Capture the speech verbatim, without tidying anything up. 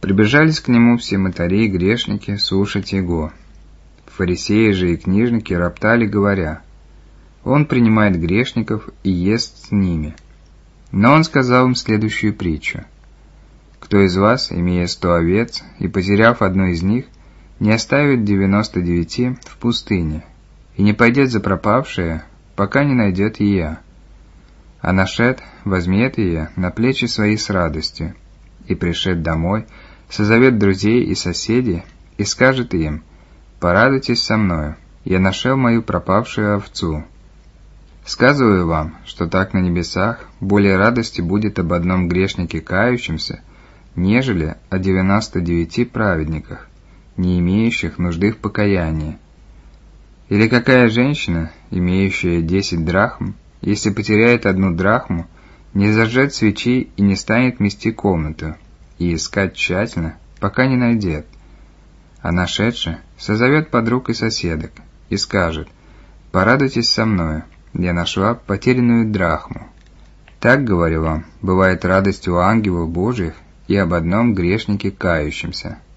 Прибежались к нему все мытари и грешники слушать его. Фарисеи же и книжники роптали, говоря: «Он принимает грешников и ест с ними». Но он сказал им следующую притчу: «Кто из вас, имея сто овец, и потеряв одну из них, не оставит девяносто девяти в пустыне, и не пойдет за пропавшее, пока не найдет ее? А нашед возьмет ее на плечи свои с радостью, и, пришед домой, созовет друзей и соседей, и скажет им: порадуйтесь со мною, я нашел мою пропавшую овцу. Сказываю вам, что так на небесах более радости будет об одном грешнике кающемся, нежели о девяноста девяти праведниках, не имеющих нужды в покаянии. Или какая женщина, имеющая десять драхм, если потеряет одну драхму, не зажжет свечи и не станет мести комнату, и искать тщательно, пока не найдет? А нашедший созовет подруг и соседок, и скажет: порадуйтесь со мною, я нашла потерянную драхму. Так, говорю вам, бывает радость у ангелов Божьих и об одном грешнике кающемся».